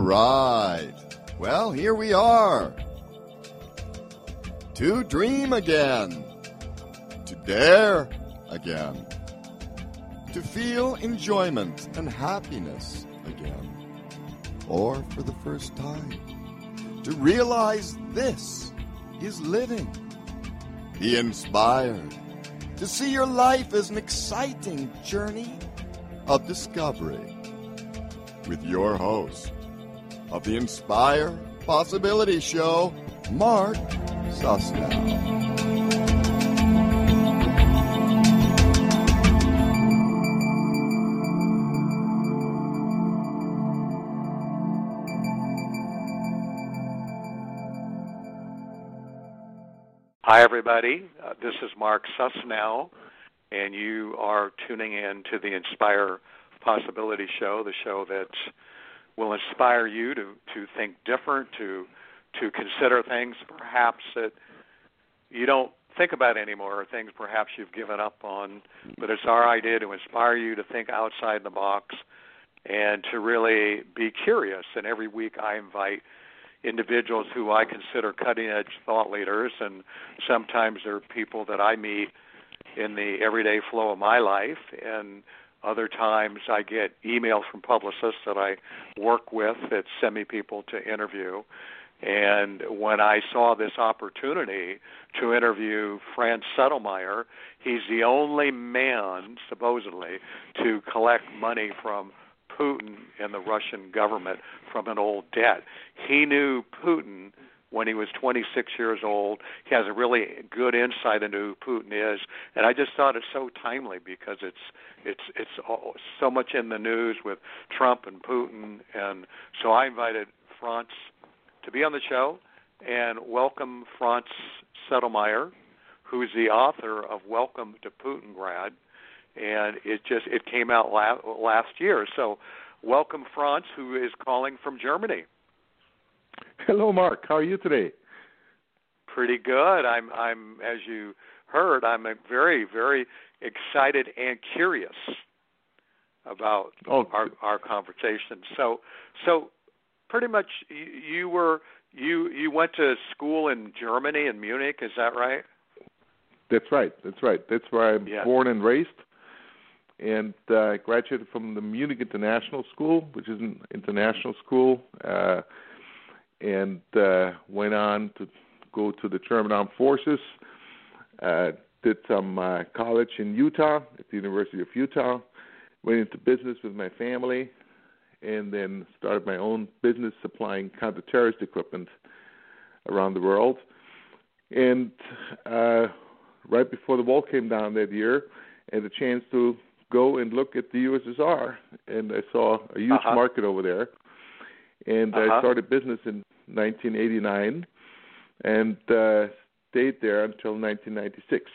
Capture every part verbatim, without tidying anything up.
right. Well, here we are. To dream again. To dare again. To feel enjoyment and happiness again. Or for the first time. To realize this is living. Be inspired. To see your life as an exciting journey of discovery. With your host of the Inspire Possibility Show, Mark Susnow. Hi, everybody. Uh, this is Mark Susnow, and you are tuning in to the Inspire Possibility Show, the show that will inspire you to, to think different, to to consider things perhaps that you don't think about anymore, or things perhaps you've given up on. But it's our idea to inspire you to think outside the box and to really be curious. And every week I invite individuals who I consider cutting-edge thought leaders, and sometimes they're people that I meet in the everyday flow of my life, and other times I get emails from publicists that I work with that send me people to interview. And when I saw this opportunity to interview Franz Settlemyer, he's the only man, supposedly, to collect money from Putin and the Russian government from an old debt. He knew Putin when he was twenty-six years old. He has a really good insight into who Putin is, and I just thought it's so timely because it's it's it's so much in the news with Trump and Putin, and so I invited Franz to be on the show and welcome Franz Settlemyer, who's the author of Welcome to Putingrad. And it just it came out la- last year. So welcome, Franz, who is calling from Germany. Hello, Mark. How are you today? Pretty good. I'm, I'm as you heard, I'm very, very excited and curious about oh. our, our conversation. So, so pretty much you, you were you you went to school in Germany, in Munich. Is that right? That's right. That's right. That's where I'm yeah. born and raised. And uh, I graduated from the Munich International School, which is an international school, uh, and uh, went on to go to the German Armed Forces, uh, did some uh, college in Utah, at the University of Utah, went into business with my family, and then started my own business supplying counter-terrorist equipment around the world. And uh, right before the wall came down that year, I had a chance to go and look at the U S S R, and I saw a huge uh-huh. market over there. And uh-huh. I started business in nineteen eighty-nine and uh, stayed there until nineteen ninety-six.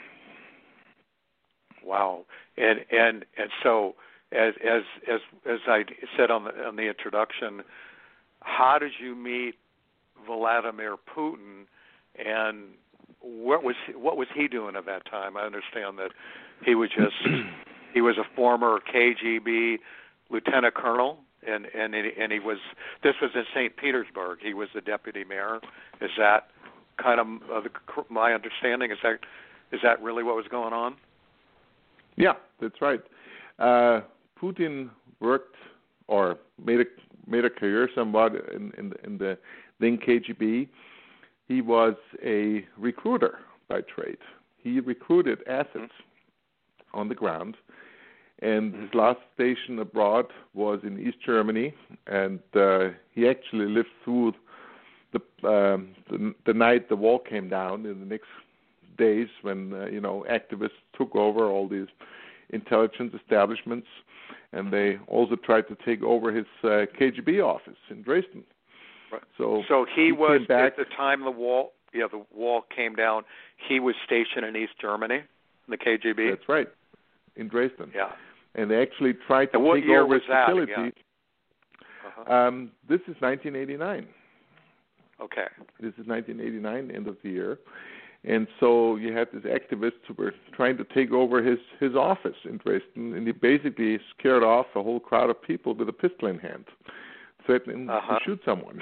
Wow. And and and so as as as as I said on the on the introduction, how did you meet Vladimir Putin, and what was what was he doing at that time? I understand that he was just he was a former K G B lieutenant colonel, and and he, and he was this was in Saint Petersburg. He was the deputy mayor. Is that kind of uh, the, my understanding? Is that is that really what was going on? Yeah, that's right. Uh, Putin worked or made a made a career somewhat in in, in the then K G B. He was a recruiter by trade. He recruited assets mm-hmm. on the ground, and his last station abroad was in East Germany, and uh, he actually lived through the, um, the the night the wall came down. In the next days, when uh, you know activists took over all these intelligence establishments, and they also tried to take over his uh, K G B office in Dresden. So, so he, he was came back, at the time the wall, yeah, the wall came down. He was stationed in East Germany, in the K G B. That's right, in Dresden. Yeah, and they actually tried to and what take year over was his that? facility. Yeah. Uh-huh. Um, this is nineteen eighty-nine. Okay. This is nineteen eighty-nine, end of the year, and so you had these activists who were trying to take over his his office in Dresden, and he basically scared off a whole crowd of people with a pistol in hand. threatening uh-huh. to shoot someone.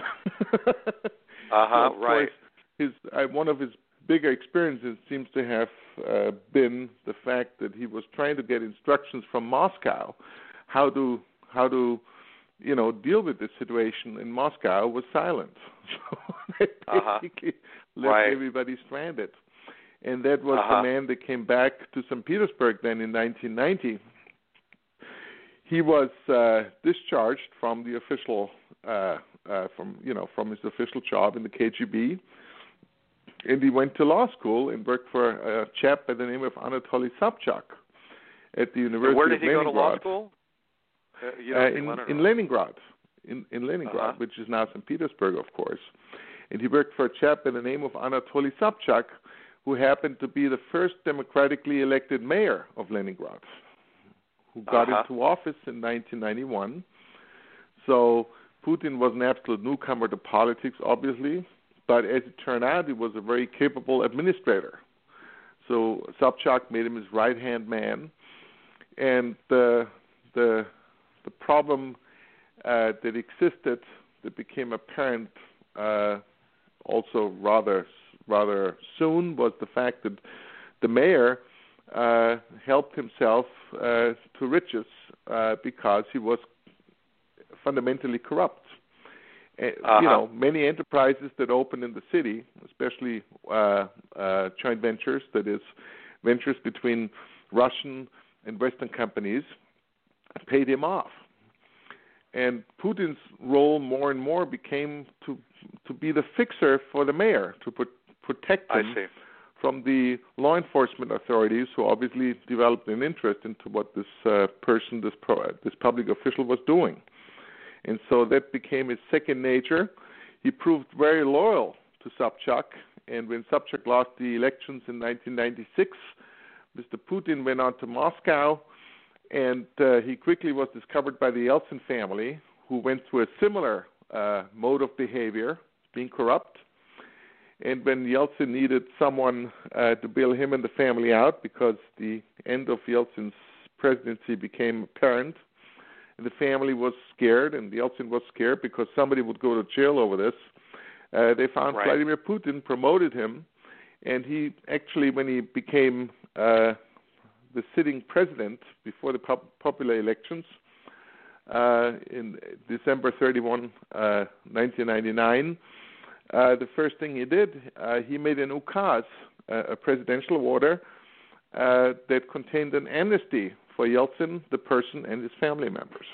uh-huh, so right. His, uh, one of his bigger experiences seems to have uh, been the fact that he was trying to get instructions from Moscow how to how to you know deal with this situation, and Moscow was silent. So they basically uh-huh. left right. everybody stranded. And that was uh-huh. the man that came back to Saint Petersburg then in nineteen ninety. He was uh, discharged from the official, uh, uh, from you know, from his official job in the K G B, and he went to law school and worked for a chap by the name of Anatoly Sobchak at the University and where did of he Leningrad. go to law school? Uh, you uh, in, in Leningrad, in, in Leningrad, uh-huh. which is now Saint Petersburg, of course. And he worked for a chap by the name of Anatoly Sobchak, who happened to be the first democratically elected mayor of Leningrad, who got uh-huh. into office in nineteen ninety-one. So Putin was an absolute newcomer to politics, obviously, but as it turned out, he was a very capable administrator. So Sobchak made him his right-hand man, and the the the problem uh, that existed that became apparent uh, also rather rather soon was the fact that the mayor uh, helped himself uh, to riches uh, because he was fundamentally corrupt. Uh, uh-huh. You know, many enterprises that opened in the city, especially uh, uh, joint ventures, that is, ventures between Russian and Western companies, paid him off. And Putin's role more and more became to to be the fixer for the mayor, to put, protect him I see. from the law enforcement authorities, who obviously developed an interest into what this uh, person, this pro, this public official was doing. And so that became his second nature. He proved very loyal to Sobchak, and when Sobchak lost the elections in nineteen ninety-six, Mister Putin went on to Moscow, and uh, he quickly was discovered by the Yeltsin family, who went through a similar uh, mode of behavior, being corrupt. And when Yeltsin needed someone uh, to bail him and the family out, because the end of Yeltsin's presidency became apparent, and the family was scared, and Yeltsin was scared because somebody would go to jail over this, uh, they found right. Vladimir Putin, promoted him, and he actually, when he became uh, the sitting president before the pop- popular elections uh, in December thirty-first, uh, nineteen ninety-nine, uh, the first thing he did, uh, he made an ukaz, uh, a presidential order, uh, that contained an amnesty for Yeltsin, the person, and his family members.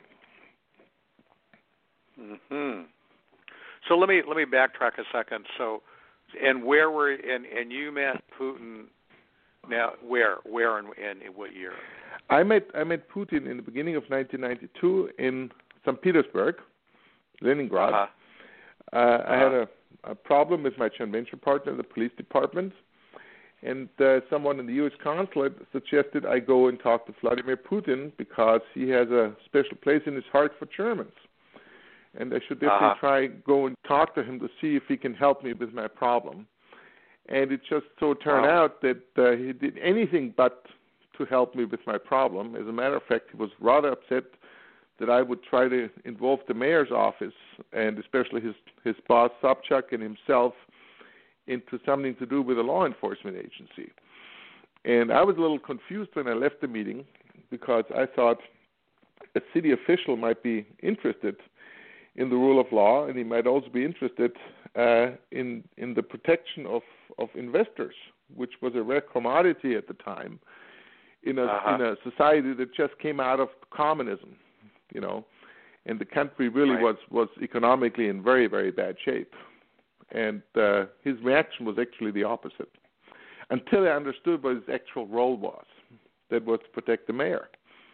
Mm-hmm. So let me let me backtrack a second. So, and where were and and you met Putin? Now, where where and, and in what year? I met I met Putin in the beginning of nineteen ninety-two in Saint Petersburg, Leningrad. Uh-huh. Uh, uh-huh. I had a, a problem with my joint venture partner in the police department, and uh, someone in the U S consulate suggested I go and talk to Vladimir Putin because he has a special place in his heart for Germans, and I should definitely uh-huh. try go and talk to him to see if he can help me with my problem. And it just so turned wow. out that uh, he did anything but to help me with my problem. As a matter of fact, he was rather upset that I would try to involve the mayor's office, and especially his, his boss, Sobchak, and himself, into something to do with a law enforcement agency. And I was a little confused when I left the meeting because I thought a city official might be interested in the rule of law, and he might also be interested uh, in in the protection of, of investors, which was a rare commodity at the time in a uh-huh. in a society that just came out of communism, you know, and the country really right. was, was economically in very, very bad shape. And uh, his reaction was actually the opposite, until I understood what his actual role was. That was to protect the mayor.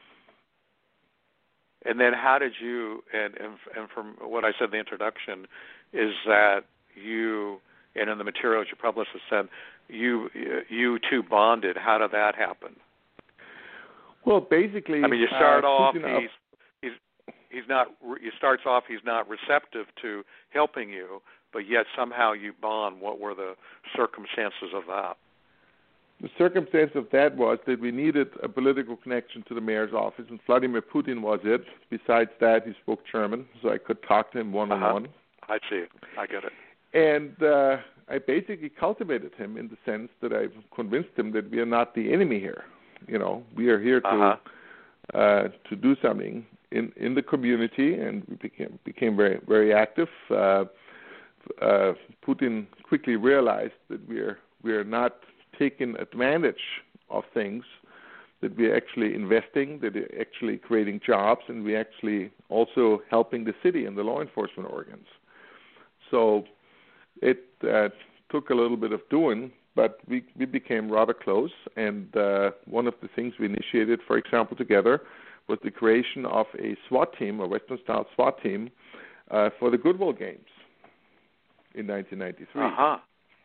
And then how did you, and, and, and from what I said in the introduction, is that you, and in the materials your publicist said, you you two bonded. How did that happen? Well, basically, I mean, you start uh, off, Putin he's, he's, he's not, he starts off, he's not receptive to helping you, but yet somehow you bond. What were the circumstances of that? the circumstance of that was that we needed a political connection to the mayor's office, and Vladimir Putin was it. Besides that, he spoke German, so I could talk to him one-on-one. Uh-huh. I see. I get it. And uh, I basically cultivated him in the sense that I convinced him that we are not the enemy here. You know, we are here to uh-huh. uh, to do something in, in the community, and we became became very very active. Uh, uh, Putin quickly realized that we are we are not taking advantage of things, that we're actually investing, that we're actually creating jobs, and we're actually also helping the city and the law enforcement organs. So it uh, took a little bit of doing, but we, we became rather close, and uh, one of the things we initiated, for example, together was the creation of a SWAT team, a Western-style SWAT team, uh, for the Goodwill Games in nineteen ninety-three. Uh-huh.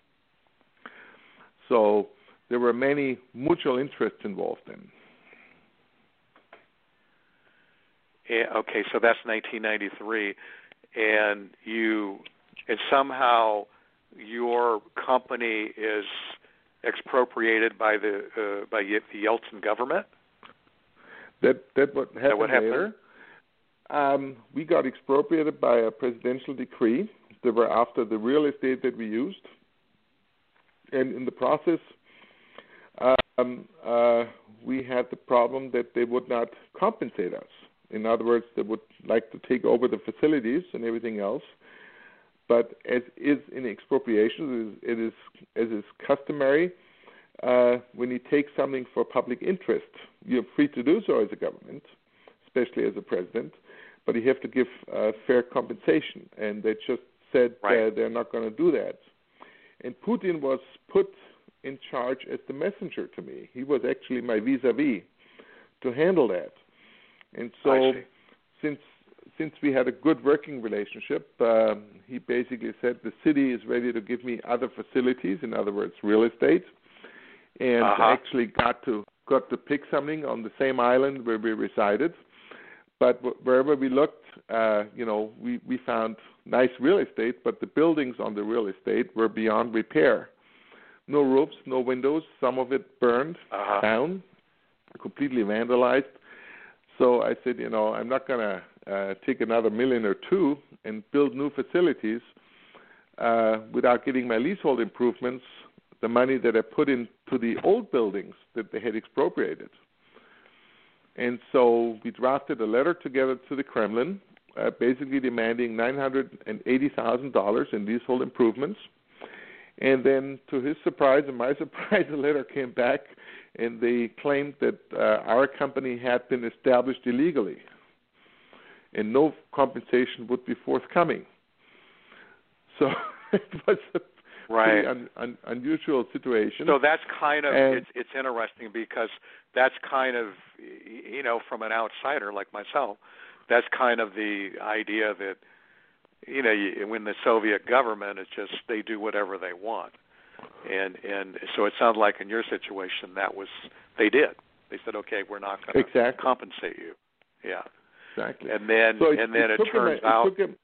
So there were many mutual interests involved in. Yeah, okay, so that's nineteen ninety-three, and you, and somehow your company is expropriated by the uh, by the Yeltsin government. That that what happened that what later. Happened? Um, we got expropriated by a presidential decree. They were after the real estate that we used. And in the process, um, uh, we had the problem that they would not compensate us. In other words, they would like to take over the facilities and everything else. But as is in expropriation, it is, as is customary, uh, when you take something for public interest, you're free to do so as a government, especially as a president, but you have to give uh, fair compensation. And they just said right. uh, they're not going to do that. And Putin was put in charge as the messenger to me. He was actually my vis-a-vis to handle that. And so since since we had a good working relationship, um, he basically said the city is ready to give me other facilities, in other words, real estate. And uh-huh. I actually got to got to pick something on the same island where we resided. But wherever we looked, uh, you know, we, we found nice real estate, but the buildings on the real estate were beyond repair. No roofs, no windows, some of it burned uh-huh. down, completely vandalized. So I said, you know, I'm not going to uh, take another million or two and build new facilities uh, without getting my leasehold improvements, the money that I put into the old buildings that they had expropriated. And so we drafted a letter together to the Kremlin, uh, basically demanding nine hundred eighty thousand dollars in leasehold improvements. And then, to his surprise and my surprise, the letter came back, and they claimed that uh, our company had been established illegally, and no compensation would be forthcoming. So it was a right. pretty un, un, unusual situation. So that's kind of and, it's it's interesting because that's kind of, you know, from an outsider like myself, that's kind of the idea that, you know, you, when the Soviet government is just they do whatever they want, and and so it sounds like in your situation that was they did. They said, okay, we're not going to exactly. compensate you. Yeah. Exactly. And then so it, and then it, it turns him, out. It took him,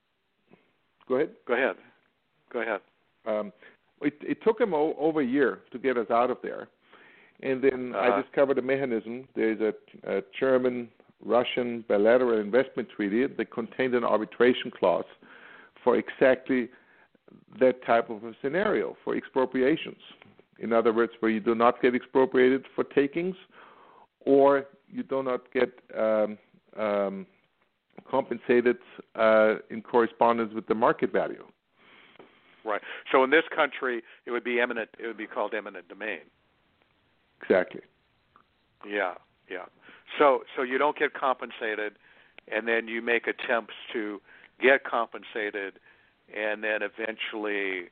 go ahead. Go ahead. Go ahead. Um, it, it took him o- over a year to get us out of there. And then uh-huh. I discovered a mechanism. There's a, a German-Russian bilateral investment treaty that contained an arbitration clause for exactly that type of a scenario, for expropriations. In other words, where you do not get expropriated for takings, or you do not get um, um, compensated uh, in correspondence with the market value. Right. So in this country, it would be eminent. It would be called eminent domain. Exactly. Yeah, yeah. So, so you don't get compensated, and then you make attempts to get compensated, and then eventually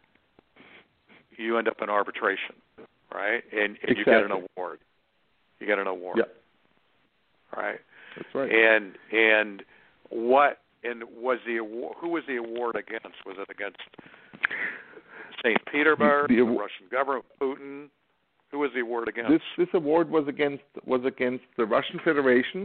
you end up in arbitration, right? And, and exactly. you get an award. You get an award. Yeah. Right. That's right. And and what and was the award? Who was the award against? Was it against Saint Petersburg, the, the, the Russian government, Putin? Who was the award against? This this award was against was against the Russian Federation,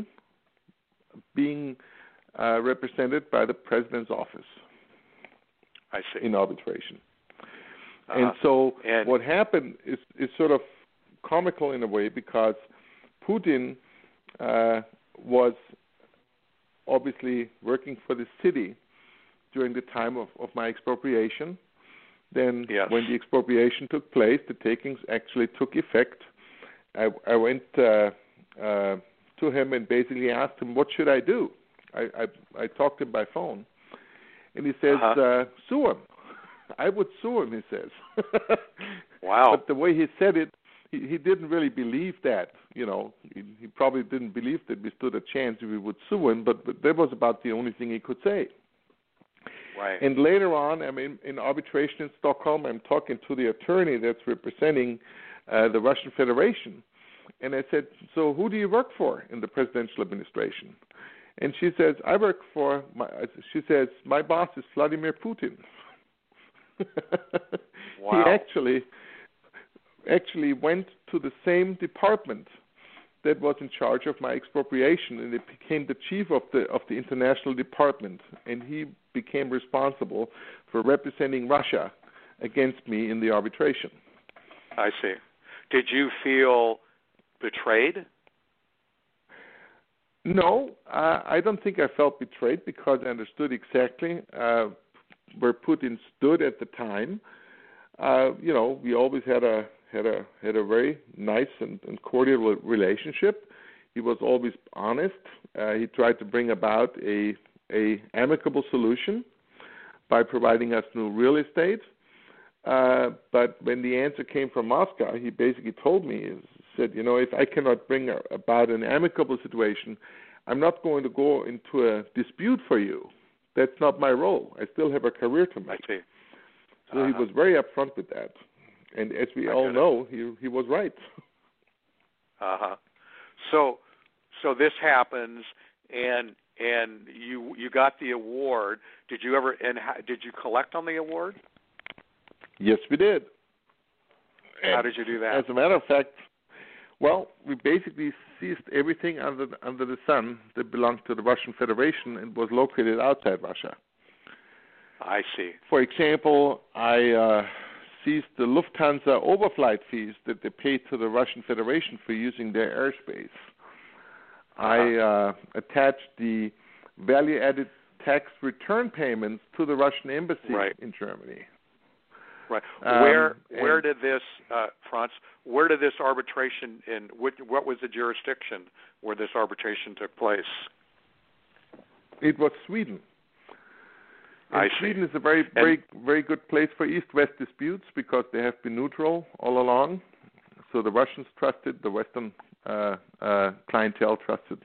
being uh, represented by the president's office. I see. In arbitration. Uh-huh. And so and, what happened is, is sort of comical in a way, because Putin uh, was obviously working for the city during the time of, of my expropriation. Then yes. when the expropriation took place, the takings actually took effect. I, I went uh, uh, to him and basically asked him, what should I do? I, I, I talked to him by phone. And he says, uh-huh. uh, sue him. I would sue him, he says. Wow. But the way he said it, he, he didn't really believe that. You know, he, he probably didn't believe that we stood a chance if we would sue him, but, but that was about the only thing he could say. Right. And later on, I mean, in arbitration in Stockholm, I'm talking to the attorney that's representing uh, the Russian Federation. And I said, so who do you work for in the presidential administration? And she says, I work for, my, she says, my boss is Vladimir Putin. Wow. He actually actually went to the same department that was in charge of my expropriation, and it became the chief of the of the international department, and he became responsible for representing Russia against me in the arbitration. I see. Did you feel betrayed? No, uh, I don't think I felt betrayed, because I understood exactly uh, where Putin stood at the time. Uh, you know, we always had a had a had a very nice and, and cordial relationship. He was always honest. Uh, he tried to bring about a a amicable solution by providing us new real estate. Uh, but when the answer came from Moscow, he basically told me, he said, you know, if I cannot bring a, about an amicable situation, I'm not going to go into a dispute for you. That's not my role. I still have a career to make. I see. So uh-huh. he was very upfront with that. And as we I all know, he he was right. Uh-huh. So so this happens, and and you you got the award. Did you ever and how, did you collect on the award? Yes, we did. How And did you do that? As a matter of fact, well, we basically seized everything under the, under the sun that belonged to the Russian Federation and was located outside Russia. I see. For example, I uh, seized the Lufthansa overflight fees that they paid to the Russian Federation for using their airspace. Uh-huh. I uh, attached the value-added tax return payments to the Russian embassy right. in Germany. Right. Um, where where did this, uh, Franz? Where did this arbitration in? What, what was the jurisdiction where this arbitration took place? It was Sweden. And I Sweden see. is a very, and, very, very good place for East-West disputes, because they have been neutral all along. So the Russians trusted, the Western uh, uh, clientele trusted.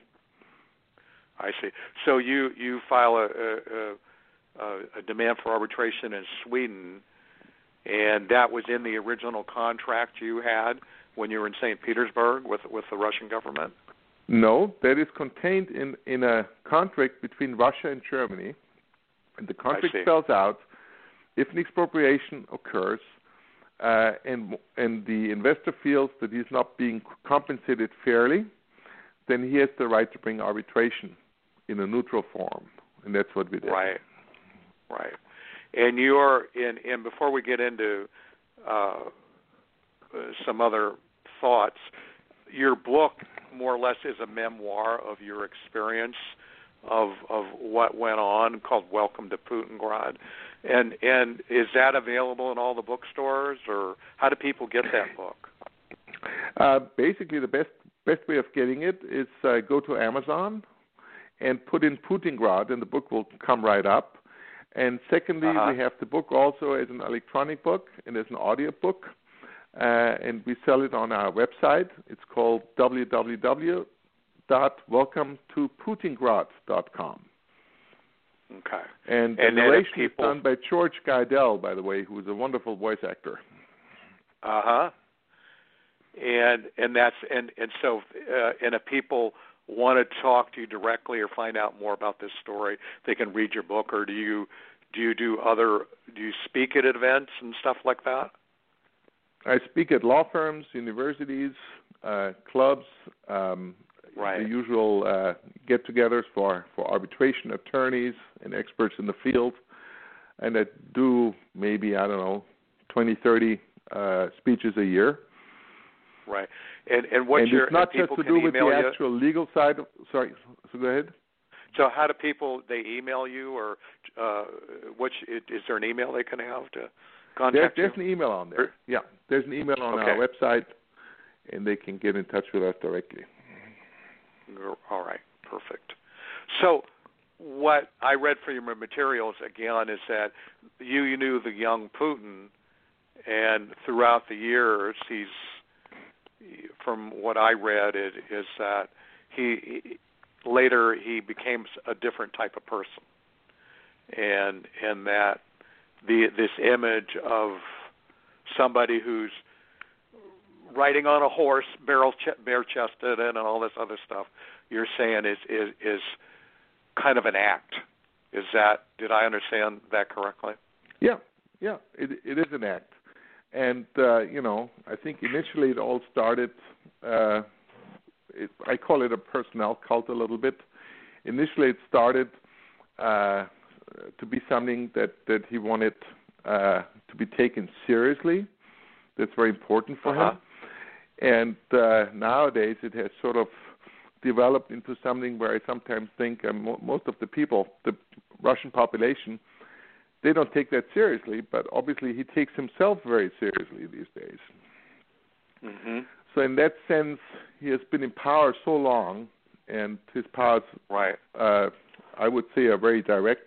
I see. So you you file a, a, a, a demand for arbitration in Sweden, and that was in the original contract you had when you were in Saint Petersburg with with the Russian government? No, that is contained in, in a contract between Russia and Germany. And the contract spells out, if an expropriation occurs uh, and and the investor feels that he's not being compensated fairly, then he has the right to bring arbitration in a neutral form, and that's what we did. Right, right. And you're in. And before we get into uh, some other thoughts, your book more or less is a memoir of your experience of of what went on, called Welcome to Putingrad. And and is that available in all the bookstores, or how do people get that book? Uh, basically, the best best way of getting it is uh, go to Amazon and put in Putingrad, and the book will come right up. And secondly, uh-huh. we have the book also as an electronic book and as an audio book, uh, and we sell it on our website. It's called w w w dot welcome to putingrad dot com. Okay. And, and the narration people... is done by George Guidel, by the way, who is a wonderful voice actor. Uh huh. And and that's and and so uh, and if people want to talk to you directly or find out more about this story, they can read your book. Or do you do you do other do you speak at events and stuff like that? I speak at law firms, universities, uh, clubs, um, right. the usual uh, get-togethers for, for arbitration attorneys and experts in the field. And I do maybe, I don't know, twenty, thirty uh, speeches a year. Right. And and what's and your it's not and just to do with the you? actual legal side. Of, sorry, so go ahead. So how do people, they email you, or uh, which, is there an email they can have to contact there, you? There's an email on there. Yeah, there's an email on okay. our website, and they can get in touch with us directly. All right, perfect. So what I read from your materials, again, is that you, you knew the young Putin, and throughout the years, he's, from what I read, it is that he, he later he became a different type of person, and and that the this image of somebody who's riding on a horse, barrel ch- bare chested, and all this other stuff, you're saying is, is is kind of an act. Is that, did I understand that correctly? Yeah, yeah, it it is an act. And, uh, you know, I think initially it all started, uh, it, I call it a personnel cult a little bit. Initially it started uh, to be something that, that he wanted uh, to be taken seriously. That's very important for uh-huh. him. And uh, nowadays it has sort of developed into something where I sometimes think uh, mo- most of the people, the Russian population, they don't take that seriously, but obviously he takes himself very seriously these days. Mm-hmm. So in that sense, he has been in power so long, and his powers, right. uh, I would say, are very direct.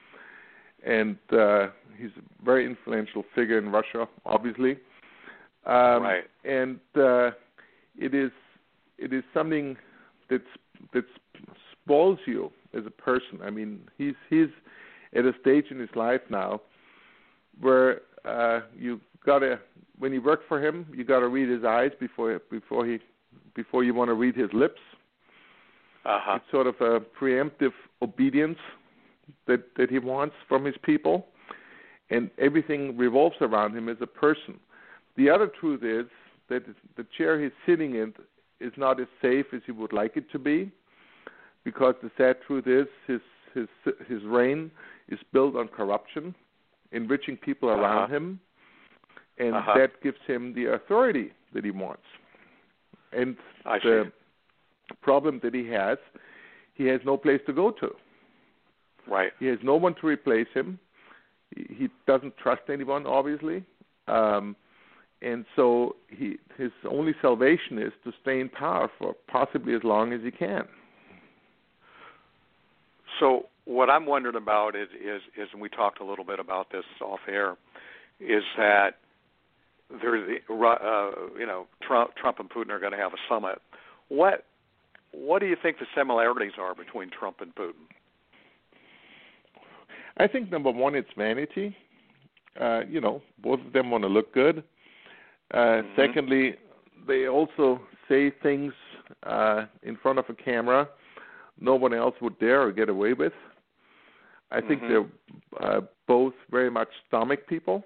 And uh, he's a very influential figure in Russia, obviously. Um, right. And uh, it is it is something that's that spoils you as a person. I mean, he's he's at a stage in his life now where uh, you gotta, when you work for him, you gotta read his eyes before before he before you want to read his lips. Uh-huh. It's sort of a preemptive obedience that that he wants from his people, and everything revolves around him as a person. The other truth is that the chair he's sitting in is not as safe as he would like it to be, because the sad truth is his his his reign is built on corruption, enriching people around uh-huh. him, and uh-huh. that gives him the authority that he wants. And I the see. problem that he has, he has no place to go to. Right. He has no one to replace him. He, he doesn't trust anyone, obviously. Um, and so he, his only salvation is to stay in power for possibly as long as he can. So what I'm wondering about is, is, is, and we talked a little bit about this off air, is that there's, uh, you know, Trump, Trump and Putin are going to have a summit. What, what do you think the similarities are between Trump and Putin? I think number one, it's vanity. Uh, you know, both of them want to look good. Uh, mm-hmm. Secondly, they also say things uh, in front of a camera no one else would dare or get away with. I think mm-hmm. they're uh, both very much stomach people.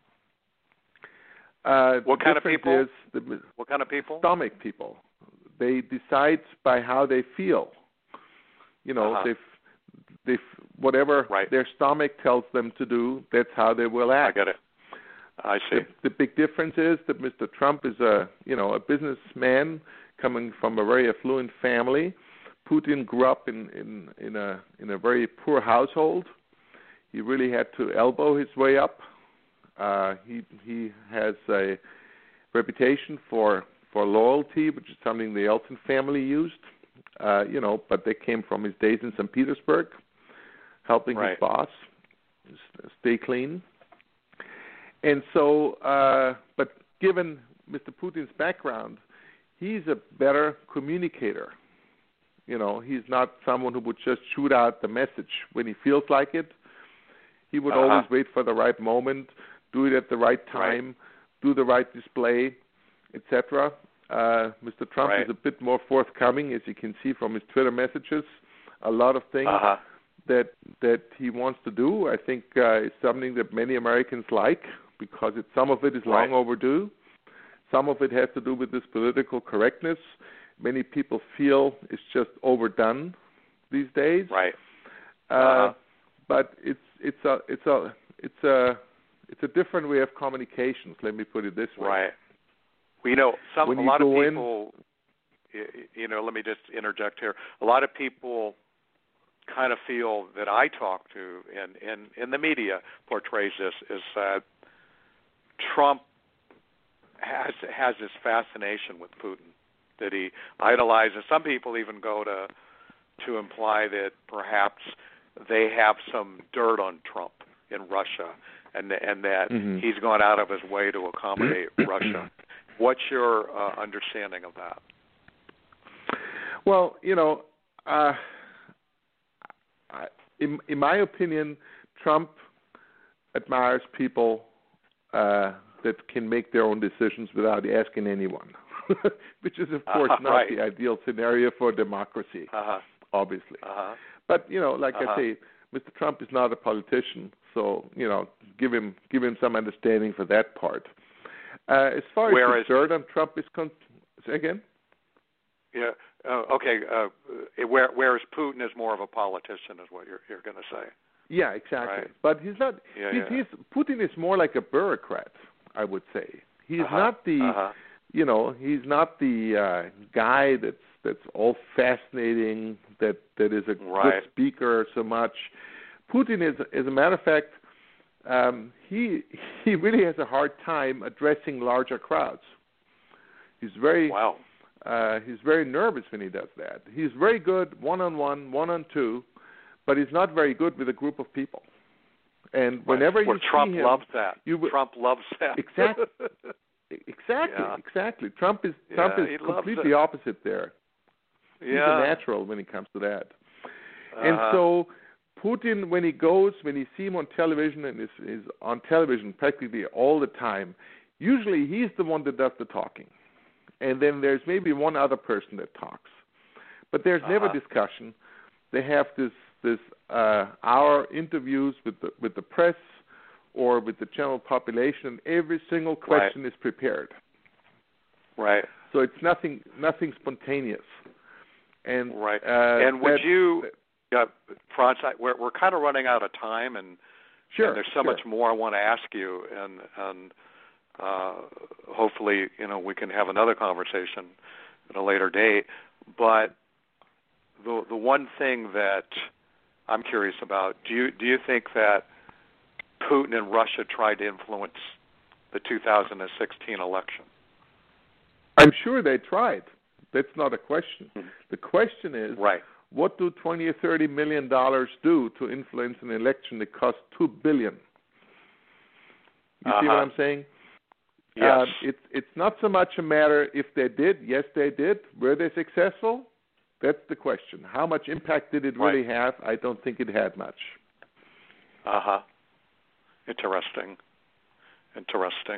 Uh, what kind of people? Is the, what kind of people? Stomach people. They decide by how they feel. You know, uh-huh. they they whatever right. their stomach tells them to do, that's how they will act. I get it. I see. The, the big difference is that Mister Trump is a you know a businessman coming from a very affluent family. Putin grew up in, in, in a in a very poor household. He really had to elbow his way up. Uh, he he has a reputation for, for loyalty, which is something the Yeltsin family used. Uh, you know, but they came from his days in Saint Petersburg, helping right. his boss stay clean. And so, uh, but given Mister Putin's background, he's a better communicator. You know, he's not someone who would just shoot out the message when he feels like it. He would uh-huh. always wait for the right moment, do it at the right time, right. do the right display, et cetera. Uh, Mister Trump right. is a bit more forthcoming, as you can see from his Twitter messages. A lot of things uh-huh. that that he wants to do, I think, uh, is something that many Americans like, because it, some of it is right. long overdue. Some of it has to do with this political correctness. Many people feel it's just overdone these days. Right. Uh, uh-huh. But it's it's a it's a it's a It's a different way of communications. Let me put it this way. Right. Well, you know, some When a you lot of go in- people. y- You know, let me just interject here. A lot of people kind of feel that I talk to, and in, in the media portrays this, is that Trump has has this fascination with Putin, that he idolizes. Some people even go to to imply that perhaps they have some dirt on Trump in Russia, and and that Mhm. he's gone out of his way to accommodate Russia. What's your uh, understanding of that? Well, you know, uh, I, in, in my opinion, Trump admires people uh, that can make their own decisions without asking anyone, which is, of course, Uh-huh, not right. the ideal scenario for democracy, Uh-huh. obviously. Uh-huh. But, you know, like Uh-huh. I say, Mister Trump is not a politician, so, you know, give him give him some understanding for that part. Uh, as far Whereas- as the dirt on Trump is concerned, say again? Yeah. Uh, okay. Uh, where, whereas Putin is more of a politician, is what you're you're going to say. Yeah, exactly. Right. But he's not. Yeah, he's, yeah. he's Putin is more like a bureaucrat, I would say. He's Uh-huh. not the, Uh-huh. you know, he's not the uh, guy that's that's all fascinating, that that is a Right. good speaker so much. Putin is, as a matter of fact, um, he he really has a hard time addressing larger crowds. He's very Wow. uh, he's very nervous when he does that. He's very good one on one, one on two, but he's not very good with a group of people. And whenever well, you Trump see him, loves that. you w- Trump loves that. Exactly. Exactly, Yeah. exactly. Trump is Yeah, Trump he is loves completely it. opposite there. He's a yeah. natural when it comes to that. And Uh-huh. so Putin, when he goes, when you see him on television, and is, is on television practically all the time, usually he's the one that does the talking. And then there's maybe one other person that talks. But there's never Uh-huh. discussion. They have this this uh, hour interviews with the with the press or with the general population, and every single question Right. is prepared. Right. So it's nothing nothing spontaneous. And Right. uh, and would that- you, uh, Franz? I, we're we're kind of running out of time, and, Sure. and there's so sure. much more I want to ask you, and and uh, hopefully, you know, we can have another conversation at a later date. But the the one thing that I'm curious about, do you do you think that Putin and Russia tried to influence the two thousand sixteen election? I'm sure they tried. That's not a question. Mhm. The question is, Right. what do twenty or thirty million dollars do to influence an election that costs two billion? You see what Uh-huh. I'm saying? Yes. Uh, it's it's not so much a matter if they did. Yes, they did. Were they successful? That's the question. How much impact did it really Right. have? I don't think it had much. Uh huh. Interesting. Interesting.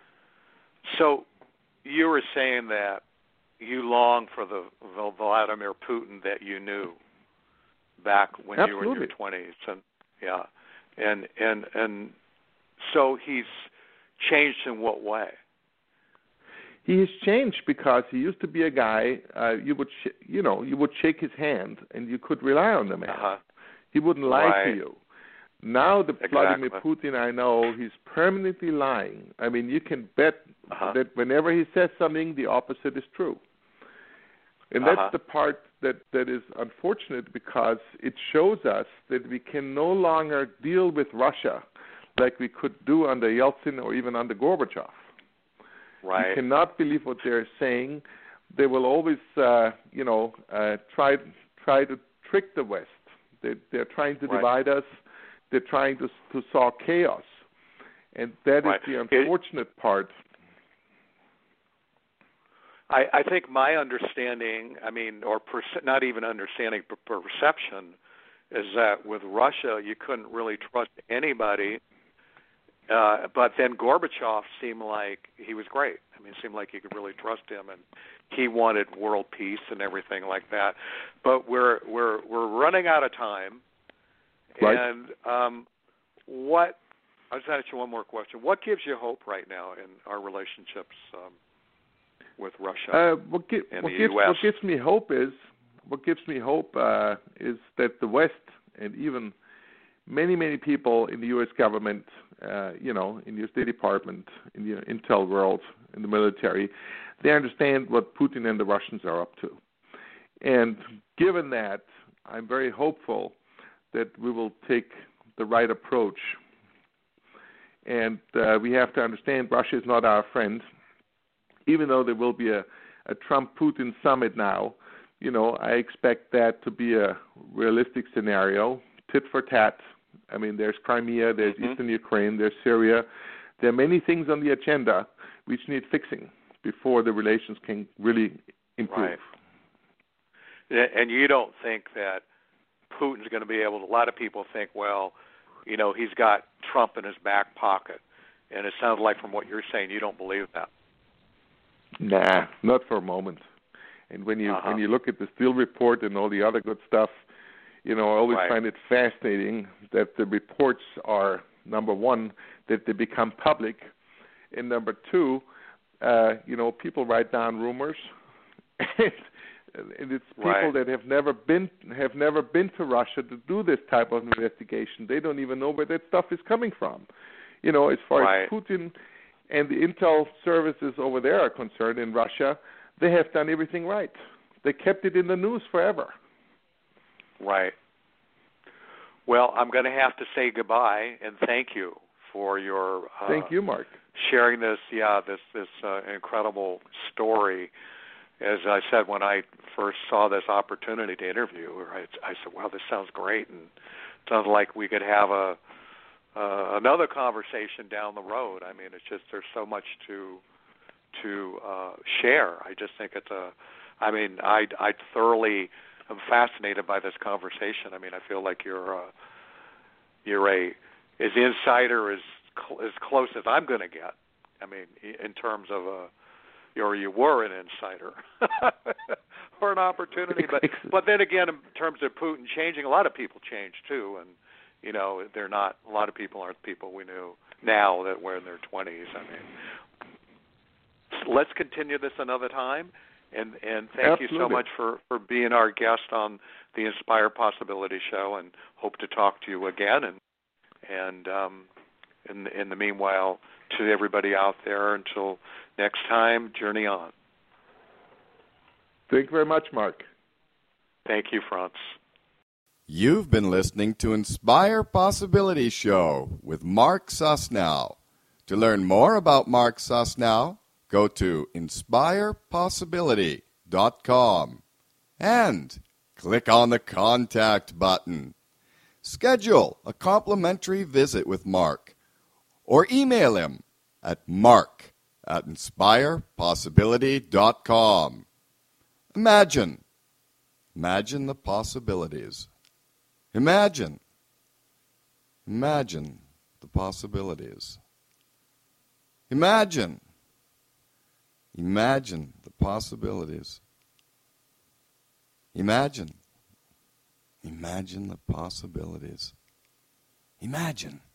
So you were saying that you long for the, the Vladimir Putin that you knew back when you were in your Absolutely. twenties, and yeah, and and and so he's changed in what way? He has changed because he used to be a guy uh, you would sh- you know you would shake his hand and you could rely on the man. Uh-huh. He wouldn't lie Right. to you. Now the Exactly. Vladimir Putin I know, he's permanently lying. I mean, you can bet Uh-huh. that whenever he says something, the opposite is true. And that's Uh-huh. the part that, that is unfortunate because it shows us that we can no longer deal with Russia like we could do under Yeltsin or even under Gorbachev. Right. You cannot believe what they're saying. They will always, uh, you know, uh, try try to trick the West. They, they're trying to Right. divide us. They're trying to to sow chaos, and that is Right. the It- unfortunate part. I, I think my understanding, I mean, or perce- not even understanding, but perception, is that with Russia you couldn't really trust anybody. Uh, but then Gorbachev seemed like he was great. I mean, it seemed like you could really trust him, and he wanted world peace and everything like that. But we're we're we're running out of time. Right. And um, what? I'll just ask you one more question. What gives you hope right now in our relationships um, with Russia? Uh, what, gi- and what the gives U S? what gives me hope is what gives me hope uh, is that the West and even many, many people in the U S government, uh, you know, in your State Department, in the intel world, in the military, they understand what Putin and the Russians are up to. And given that, I'm very hopeful that we will take the right approach. And uh, we have to understand Russia is not our friend. Even though there will be a, a Trump-Putin summit now, you know, I expect that to be a realistic scenario, tit for tat. I mean, there's Crimea, there's mm-hmm. Eastern Ukraine, there's Syria. There are many things on the agenda which need fixing before the relations can really improve. Right. And you don't think that Putin's going to be able to, a lot of people think, well, you know, he's got Trump in his back pocket. And it sounds like from what you're saying, you don't believe that. Nah, not for a moment. And when you uh-huh. when you look at the Steele report and all the other good stuff, you know, I always right. find it fascinating that the reports are, number one, that they become public, and number two, uh, you know, people write down rumors, and it's people right. that have never been have never been to Russia to do this type of investigation. They don't even know where that stuff is coming from. You know, as far right. as Putin and the intel services over there are concerned in Russia, they have done everything right. They kept it in the news forever. Right. Well, I'm going to have to say goodbye and thank you for your uh, thank you, Mark, sharing this. Yeah, this this uh, incredible story. As I said when I first saw this opportunity to interview, I, I said, "Wow, this sounds great," and it sounds like we could have a uh, another conversation down the road. I mean, it's just there's so much to to uh, share. I just think it's a. I mean, I I thoroughly am fascinated by this conversation. I mean, I feel like you're uh, you're a as insider as cl- as close as I'm going to get. I mean, in terms of a. Or you were an insider or an opportunity, but but then again, in terms of Putin changing, a lot of people change too, and you know they're not. A lot of people aren't people we knew now that were in their twenties. I mean, let's continue this another time, and and thank Absolutely. you so much for, for being our guest on the Inspire Possibility Show, and hope to talk to you again. And and um, in in the meanwhile, to everybody out there, until next time, journey on. Thank you very much, Mark. Thank you, Franz. You've been listening to Inspire Possibility Show with Mark Susnow. To learn more about Mark Susnow, go to inspire possibility dot com and click on the Contact button. Schedule a complimentary visit with Mark or email him at mark at inspire possibility dot com. Imagine. Imagine the possibilities. Imagine. Imagine the possibilities. Imagine. Imagine the possibilities. Imagine. Imagine the possibilities. Imagine.